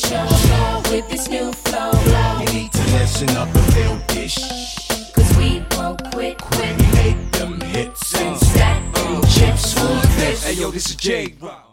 show with this new flow. You need to listen up and feel this. Cause we won't quit. We make them hits and Stack them chips for this. Hey yo, this is J-Rock.